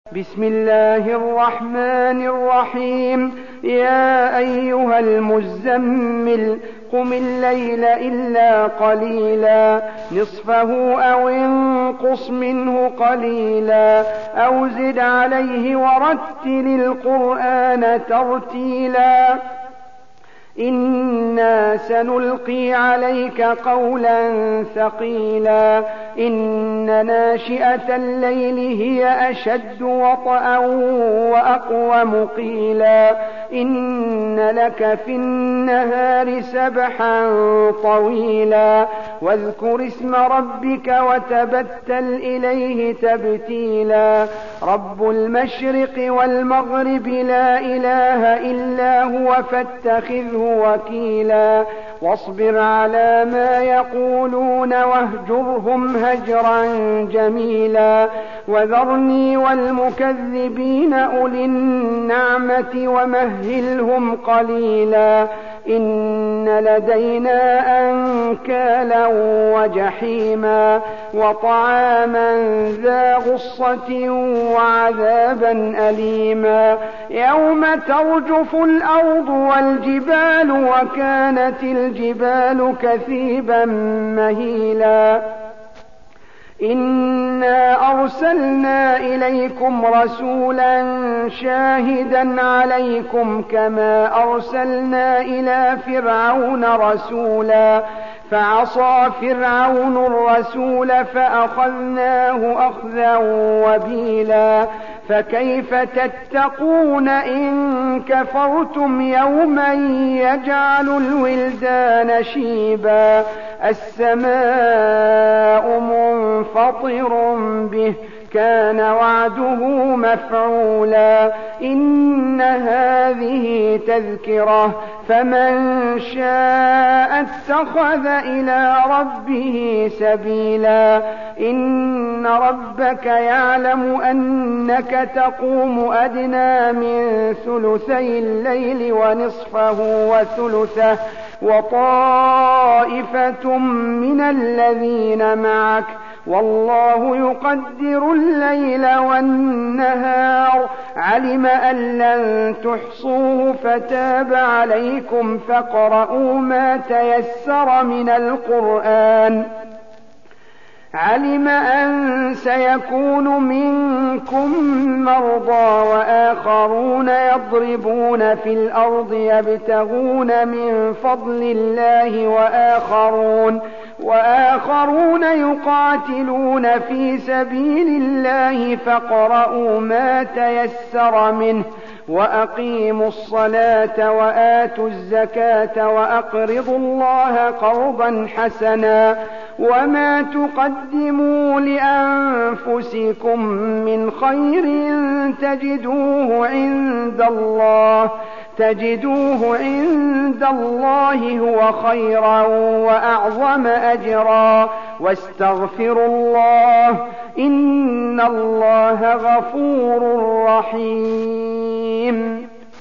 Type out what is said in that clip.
بسم الله الرحمن الرحيم. يا أيها المزمل قم الليل إلا قليلا نصفه أو انقص منه قليلا أو زد عليه ورتل القرآن ترتيلا إنا سنلقي عليك قولا ثقيلا إن ناشئة الليل هي أشد وطئا وأقوم قيلا إن لك في النهار سبحا طويلا واذكر اسم ربك وتبتل إليه تبتيلا رب المشرق والمغرب لا إله إلا هو فاتخذه وكيلا واصبر على ما يقولون واهجرهم هجرا جميلا وذرني والمكذبين أولي النعمة ومهلهم قليلا إن لدينا أنكالا وجحيما وطعاما ذا غصة وعذابا أليما يوم ترجف الأرض والجبال وكانت الجبال كثيبا مهيلا إنا أرسلنا إليكم رسولا شاهدا عليكم كما أرسلنا إلى فرعون رسولا فعصى فرعون الرسول فأخذناه أخذا وبيلا فكيف تتقون إن كفرتم يوما يجعل الولدان شيبا السماء منفطر به كان وعده مفعولا إن هذه تذكرة فمن شاء اتخذ إلى ربه سبيلا إن ربك يعلم أنك تقوم أدنى من ثلثي الليل ونصفه وثلثه وطائفة من الذين معك والله يقدر الليل والنهار علم أن لن تحصوه فتاب عليكم فاقرؤوا ما تيسر من القرآن علم أن سيكون منكم مرضى وآخرون يضربون في الأرض يبتغون من فضل الله وآخرون يقاتلون في سبيل الله فاقرؤوا ما تيسر منه وأقيموا الصلاة وآتوا الزكاة وأقرضوا الله قرضا حسنا وما تقدموا لأنفسكم من خير تجدوه عند الله هو خيرا وأعظم أجرا واستغفروا الله إن الله غفور رحيم.